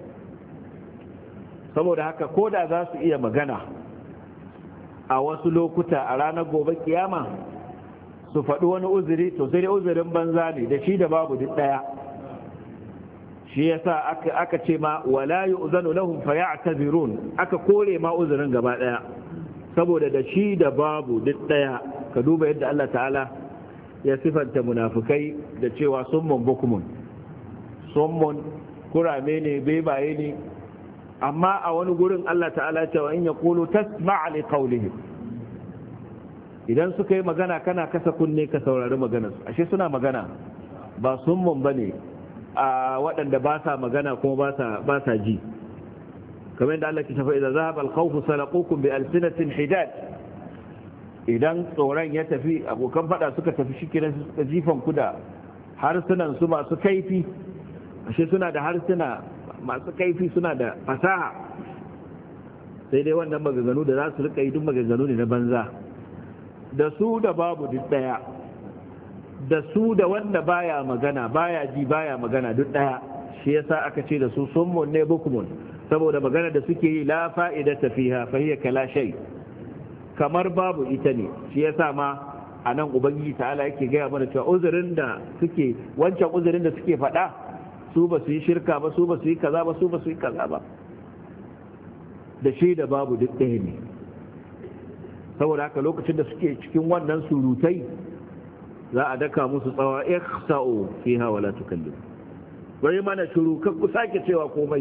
Saboda haka ko da za su iya magana a wasu lokuta a ranar gobe kiyama su faɗi wani uzuri, to sai dai uzurin banza ne, da shi da babu duk ɗaya. Shi yasa aka ce ma wala yu'zanu lahum faya'tazirun, aka kore ma uzurin gaba ɗaya, saboda da shi da babu duk ɗaya. Ka duba yadda Allah ta'ala ya sifanta munafukai da cewa summun bukumun, summun kurame ne, bebaye ne, amma a wani gurin Allah ta'ala cewa in yaqulu tasma' li qawlihim, idan suka yi magana kana kasa kunne ka saurari maganar su, ashe suna magana, ba summun bane a waɗanda ba sa magana kuma ba sa ji. kamar yadda Allah ke tafa idan zahaba al-khawfu salaqukum bi alsinatin hidad, idan tsoron ya tafi abokan fada suka tafi shikiran suka jifan ku da harsunan su masu kaifi, ashe suna da harsuna masu kaifi, suna da fasaha. sai dai wannan maganganu da za su rika yi duk maganganu ne na banza, da su da babu duk daya, da su da wanda baya magana, baya ji baya magana duk daya. shi yasa aka ce da su summun ne bukmun, saboda magana da suke yi la fa'idata fiha fa hiya kala shay, kamar babu ita ne. shi yasa ma anan ubangiji ta'ala yake gaya mana cewa uzurin da suke wancan uzurin da suke faɗa, su ba su yi shirka ba, su ba su yi kaza ba, su ba su yi kaza ba, da shi da babu duk ɗaya ne. saboda haka lokacin da suke cikin wannan surutai za a daka musu tsawa ikhsa'u fiha wala tukallim, bai mana shiru kan ku sake cewa komai.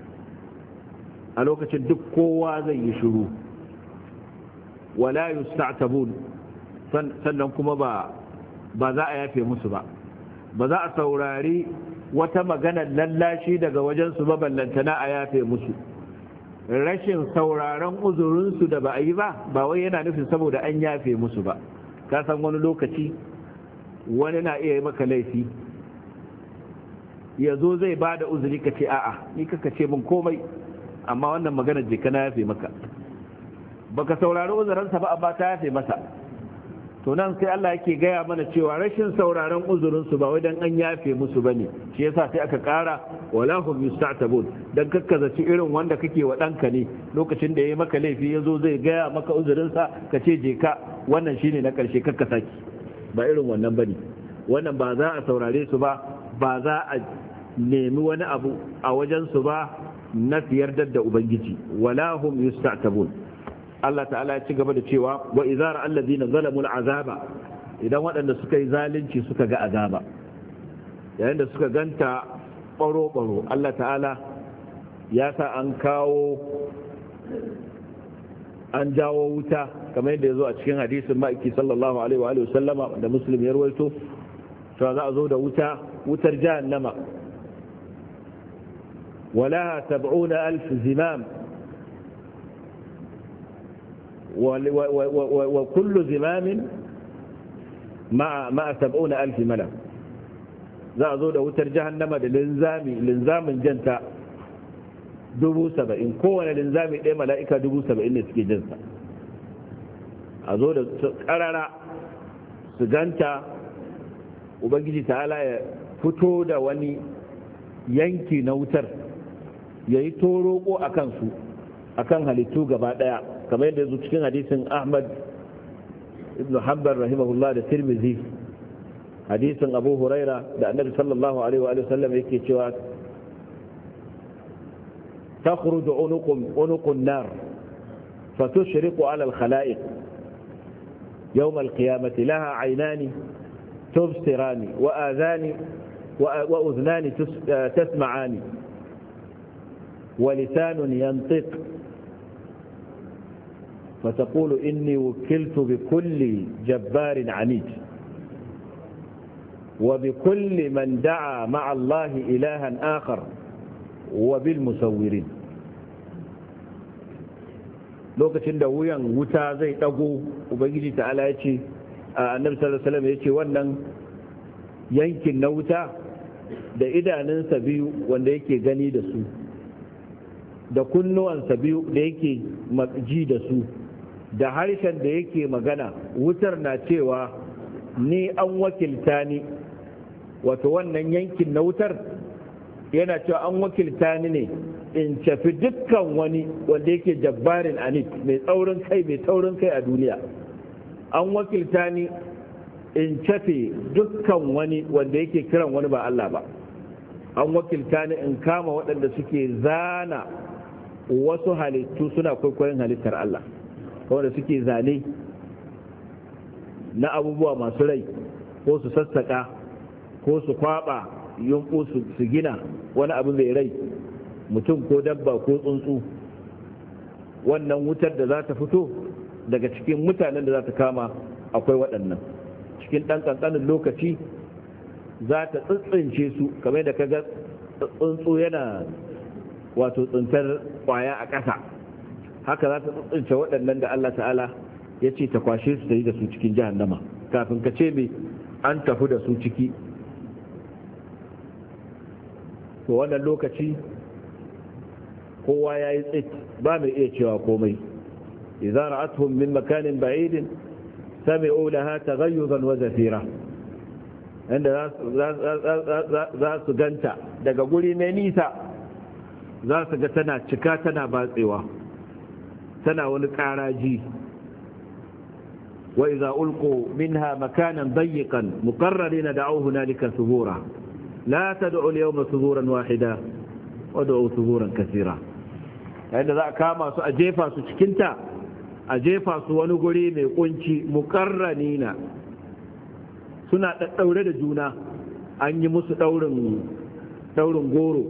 a lokacin duk kowa zai yi shiru. wala yusta'tabun, sannan kuma ba za a yafe musu ba za a saurari wata magana lallashi daga wajen su ba, ballantana a yafe musu. rashin sauraron uzurinsu da ba a yi ba wai yana nufin saboda an yafe musu ba. ka san wani lokaci wani na iya yi maka laifi, ya zo zai ba da uzuri ka ce a'a ni kaka ce min komai, amma wannan magana je kana yafe maka, baka saurari uzurinsa ba amma ta yafe masa. to nan sai Allah yake gaya mana cewa rashin sauraron uzurinsu ba wai dan an yafe musu bane, shi yasa sai aka kara wala hum yusta'tabun, dan kakkazaci irin wanda kake wa danka ne lokacin da yayi maka laifi yazo zai gaya maka uzurinsa ka ce je ka, wannan shine na karshe kakka saki, ba irin wannan bane. wannan ba za a saurare su ba za a nemi wani abu a wajen su ba na yardar da ubangiji. wala hum yusta'tabun. Allah ta'ala ya ci gaba da cewa wa idza ra'a alladhina zalamu al'azaba, idan waɗanda suka yi zalunci suka ga azaba, yayin da suka ganta baro Allah ta'ala ya sa an jawo wuta, kamar yadda ya zo a cikin hadisin ma'aiki sallallahu alaihi wa sallama da Muslim ya rawaito, cewa za a zo da wutar jahannama wala 70,000 zimam وكل زمام مع 70,000 ملك. za a zo da wutar jahannama da linzamin janta 70,000, kowane linzami ɗaya mala'ika 70,000 ne suke jinsa. a zo da ƙarara su ganta, ubangiji ta'ala ya fito da wani yanki na wutar ya yi toroko a kansu, a kan halittu gaba ɗaya, kamar yadda yanzu cikin hadisin Ahmad ibn Hanbal rahimahullah da Tirmidhi, hadisin Abu Huraira da Annabi sallallahu alaihi wa sallam yake cewa takhruju unuqun nar fatushriqu ala al-khalaiq yawm al-qiyamati laha aynani tubsirani wa adhani wa udhnani tasma'ani wa lisanun yantiq فتقول إني وكلت بكل جبار عنيد وبكل من دعا مع الله إلها آخر وبالمسورين. lokacin da wuyan wuta zai dago, ubangiji ta'ala ya ce, annabi sallallahu alaihi wasallam ya ce wannan yankin na wuta da idanunsa biyu wanda yake gani da su, da kunnuwansa biyu da yake ji da su, da harshen da yake magana, wutar na cewa ni an wakilta ni, wato wannan yankin na wutar yana cewa an wakilta ni ne in cafi dukkan wani wanda yake jabbarin anit, mai tsaurin kai a duniya. an wakilta ni in cafe dukkan wani wanda yake kiran wani ba Allah ba. an wakilta ni in kama waɗanda suke zana wasu halittu suna kwaikwayon halittar Allah, wanda suke zane na abubuwa masu rai, ko su sassaka ko su kwaba yunku su gina wani abu mai rai, mutum ko dabba ko tsuntsu. wannan wutar da za ta fito daga cikin mutanen da za ta kama akwai waɗannan, cikin ɗan ƙanƙanin lokaci za ta tsintsince su, kamar da kaga tsuntsu yana wato tsintar ƙwaya a ƙasa, haka za ta tsince waɗannan da Allah ta'ala ya ce ta kwashe su ta yi da su cikin jahannama, kafin ka ce me an tafi da su ciki. to wannan lokaci kowa ya yi tsit, ba mai iya cewa komai. idza ra'atuhum min makanin ba'idin sami'u laha taghayyuzan wa zafira. inda za su ganta daga guri mai nisa, za su ga tana cika tana batsewa, tana wani ƙaraji. wa idza ulqu minha makanan dayyqan muqarrarina da'u hunalika thubura la tad'u al-yawma thuburan wahida wad'u thuburan kathira. yadda za a kama su a jefa su cikin ta, a jefa su wani guri mai kunci, muqarranina suna daddaure da juna, an yi musu daurin goro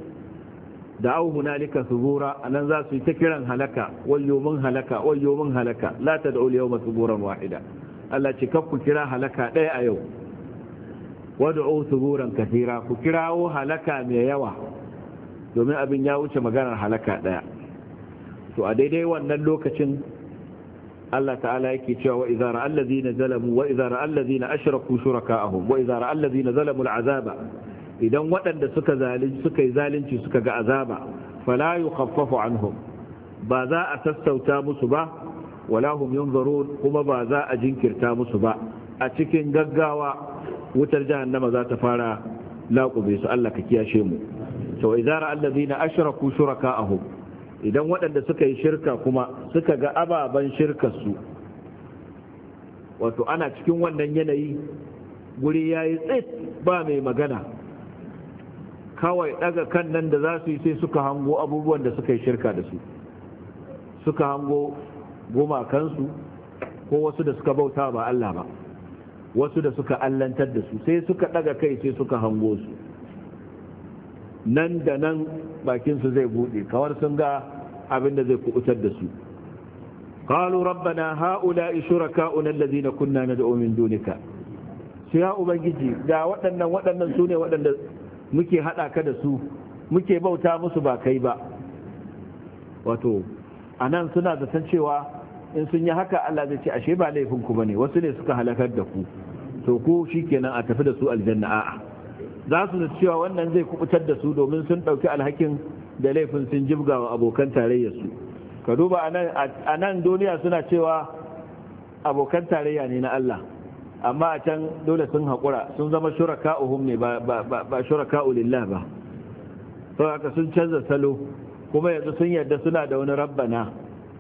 da au hunalika subura, anan za su yi ta kiran halaka, wayyo mun halaka, wayyo mun halaka, la tad'u al-yawma suburan wahida. Allah ce ku kira halaka ɗaya a yau, wad'u suburan kathira, ku kirawo halaka mai yawa, domin abin ya wuce maganar halaka ɗaya. to a daidai wannan lokacin Allah ta'ala yake cewa wa idza ra'al ladina zalamu wa idza ra'al ladina ashraku shuraka'ahum wa idza ra'al ladina zalamu al'azaba, idan waɗanda suka yi zalunci suka ga azaba, fala yukhaffafu anhum, ba za a sassauta musu ba, wala hum yunzarun, kuma ba za a jinkirta musu ba, a cikin gaggawa wutar jahannama za ta fara laƙube su. Allah ka kiyashe mu. to idza ra'al ladina ashraku shuraka'ahum, idan waɗanda suka yi shirka kuma suka ga ababen shirkarsu, wato ana cikin wannan yanayi, guri ya yi tsit ba mai magana, kawai ɗaga kan nan da za su yi sai suka hango abubuwan da suka yi shirka da su, suka hango gumakansu ko wasu da suka bauta ba Allah ba, wasu da suka allantar da su, sai suka ɗaga kai sai suka hango su, nan da nan bakinsu zai buɗe kawar sun ga abin da zai kubutar da su. qalu rabbana haula'i shuraka'una alladhina kunna nad'u min dunika, sai ya ubangiji da waɗannan su ne waɗanda muke haɗa ka da su, muke bauta musu ba kai ba. wato anan suna zaton cewa in sun yi haka Allah zai ce ashe ba laifin ku bane, wasu ne suka halakar da ku, to ku shikenan a tafi da su aljanna. a'a, za su da cewa wannan zai kubutar da su domin sun ɗauki alhakin da laifin sun jibga wa abokan tarayyarsu. ka duba a nan duniya suna cewa abokan tarayya ne na Allah, amma a can dole sun haƙura, sun zama shuraka'uhum ne ba shuraka'u lillah ba. sau haka sun canza salo, kuma yanzu sun yarda suna da wani rabbana.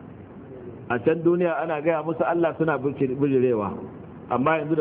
a can duniya ana gaya musu Allah suna bijirewa, amma yanzu da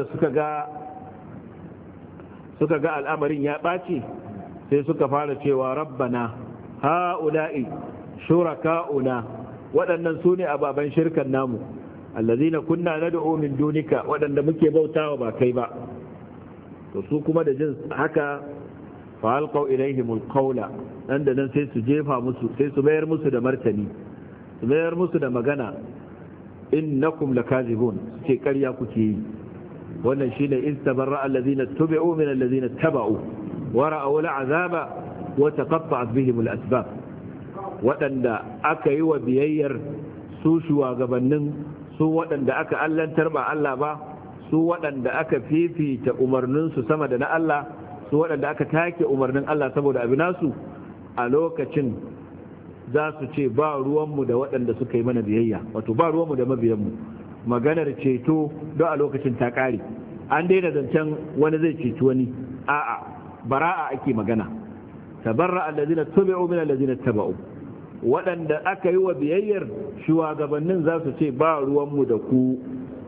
suka ga al'amarin ya ɓaci, sai suka fara cewa rabbana ha'ula'i shuraka'una, waɗannan su ne ababen shirkan namu, allazina kunna nad'u min dunika, waɗanda muke bautawa ba kai ba. to su kuma da jin haka fa alqaw ilaihimul qawla, nan da nan sai su jefa musu, sai su mayar musu da martani, su mayar musu da magana, innakum lakazibun, ce ƙarya kuke yi. wannan shine istabarra allazina tubi'u min allazina taba'u wa ra'aw al'azaba wa taqatta'at bihim al'asbab. waɗanda aka yi wa biyayyar su shugabannin, su waɗanda aka allantar ba Allah ba, su waɗanda aka fifita umarnin su sama da na Allah, su waɗanda aka take umarnin Allah saboda abin nasu, a lokacin za su ce ba ruwanmu da waɗanda suka yi mana biyayya, wato ba ruwanmu da mabiyanmu. maganar ceto don a lokacin ta ƙare, an daina zancen wani zai ceci wani, a'a bara'a ake magana. tabarra allazina tubi'u min allazina taba'u, waɗanda aka yi wa biyayyar shugabannin za su ce ba ruwanmu da ku,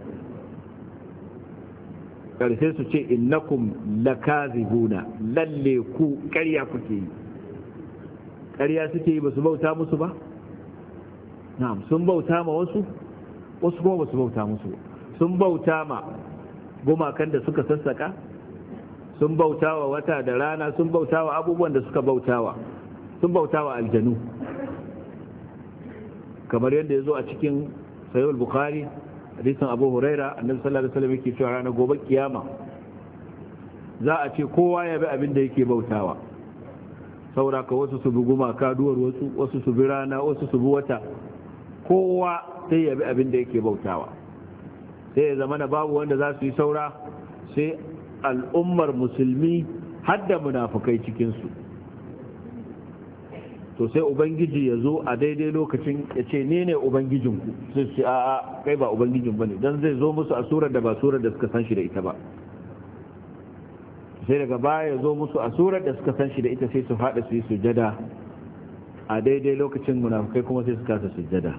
ƙarshe su ce innakum lakazibuna, lalle ku ƙarya kuke yi. ƙarya suke yi, ba su bauta musu ba? na'am, sun bauta ma wasu kuma ba su bauta musu. sun bauta ma gumakan da suka sassaka, sun bauta wa wata da rana, sun bauta wa abubuwan da suka bautawa, sun bauta wa aljanu, kamar yadda ya zo a cikin sahih al-bukhari hadisin abu huraira, annabi sallallahu alaihi wasallam yake cewa ranar gobe kiyama za a ce kowa ya bi abin da yake bautawa, saboda ka wasu su bi gumaka duwar wasu su bi rana, wasu su bi wata, kowa sai ya bi abin da yake bautawa. sai ya zama na babu wanda za su yi saura sai al'ummar musulmi hadda munafukai cikinsu. to sai ubangiji ya zo a daidai lokacin ya ce ni ne ubangijinku, sai su ce a'a kai ba ubangijin bane, dan zai zo musu a surar da ba surar da suka san shi da ita ba. sai daga baya ya zo musu a surar da suka san shi da ita sai su faɗa su yi sujjada a daidai lokacin munafukai kuma sai su kasa sujjada.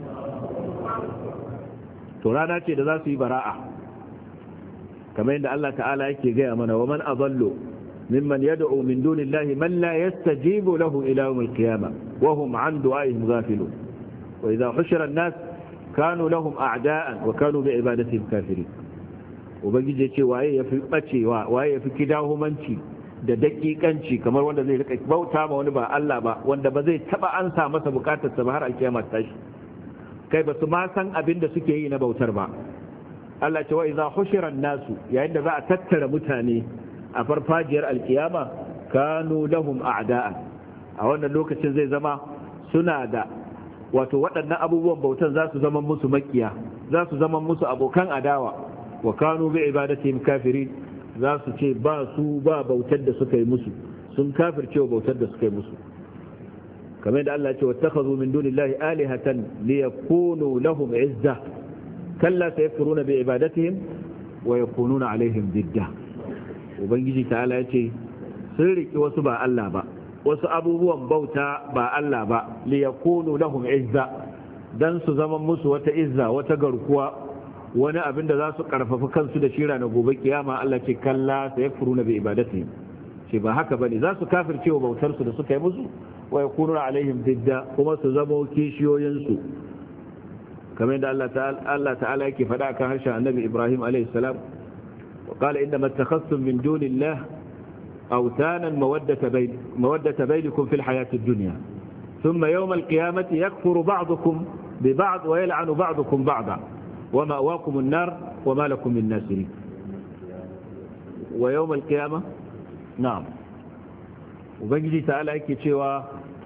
To rana ce da za su yi bara'a kamar yadda Allah ta'ala yake gaya mana wa man adallu mimman yad'u min dunillahi man la yastajibu lahu ila yawm al-qiyamah wa hum 'an du'a'ihim ghafilun wa idha hushira an-nas kanu lahum a'da'an wa kanu bi ibadatihim kafirin. Ubangiji ce waye yafi bacewa waye yafi kidahumanci da dakikanci kamar wanda zai rika bauta ma wani ba Allah ba wanda ba zai taba ansa masa bukatarsa ba har alkiyama ta tashi, kai ba su ma san abin da suke yi na bautar ba. Allah ce wa idza hushira nasu, yayin da za a tattara mutane a farfajiyar alkiyama kanu lahum a'da'an, a wannan lokacin zai zama suna da wato waɗannan abubuwan bautan za su zama musu makiya, za su zama musu abokan adawa, wa kanu bi ibadatihim kafirin, za su ce ba su ba bautar da suka yi musu, sun kafirce wa bautar da suka yi musu. kamar yadda Allah ya ce wattakhadhu min dunillahi alihatan liyakunu lahum izza kalla sayakfuruna bi ibadatihim wa yakununa alaihim didda. Ubangiji ta'ala ya ce sun riki wasu ba Allah ba, wasu abubuwan bauta ba Allah ba, liyakunu lahum izza, dan su zama musu wata izza, wata garkuwa, wani abin da za su karfafa kansu da shi ranar gobe kiyama. Allah ce kalla sayakfuruna bi ibadatihim, ce ba haka bane, za su kafirce wa bautar su da suka yi musu, wa yakununa alaihim didda, kuma su zama kishiyoyin su, kamar yadda Allah ta'ala yake faɗa kan harshen Annabi Ibrahim alaihi salam, wa qala inna mattakhadhtum min dunillahi awtanan mawaddata bainakum fil hayati ad-dunya thumma yawm al-qiyamati yakfuru ba'dukum bi ba'd wa yal'anu ba'dukum ba'da wa ma'wakum an-nar wa ma lakum min nasirin. Wa yawm al-qiyamah, na'am, ubangiji ta'ala yake cewa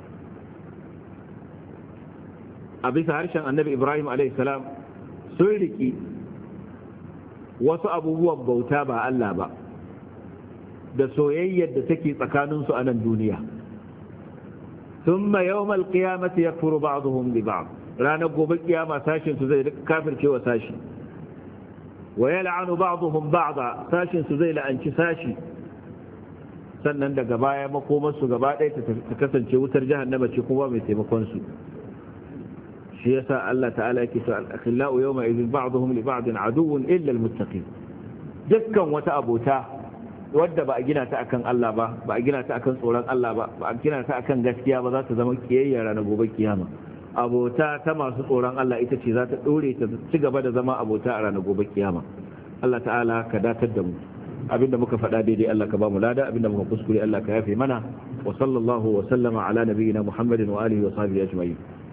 a bisa harshen Annabi Ibrahim a.s. sun riki wasu abubuwan bauta ba Allah ba, da soyayyar da take tsakaninsu a nan duniya. thumma yawmal qiyamati yakfuru ba'dhum bi ba'd, ranar gobe kiyama sashin su zai kafirce wa sashi, wa yal'anu ba'dhum ba'da, sashin su zai la'anci sashi, sannan daga baya makomarsu gaba ɗaya ta kasance wutar jahannama ce kuma mai taimakon su. shi yasa Allah ta'ala yake cewa al-akhillau yawma idhin ba'dhum li ba'din aduwwun illa al-muttaqin. Dukkan wata abota wadda ba a gina ta akan Allah ba, ba a gina ta akan tsoron Allah ba, ba a gina ta akan gaskiya ba, za ta zama kiyayya ranar gobe kiyama. Abota ta masu tsoron Allah ita ce za ta dore ta ci gaba da zama abota a ranar gobe kiyama. Allah ta'ala ka datar da mu. Abinda muka faɗa daidai Allah ka ba mu lada, abinda muka kuskure Allah ka yafe mana. Wa sallallahu wa sallama ala nabiyyina Muhammadin wa alihi wa sahbihi ajma'in.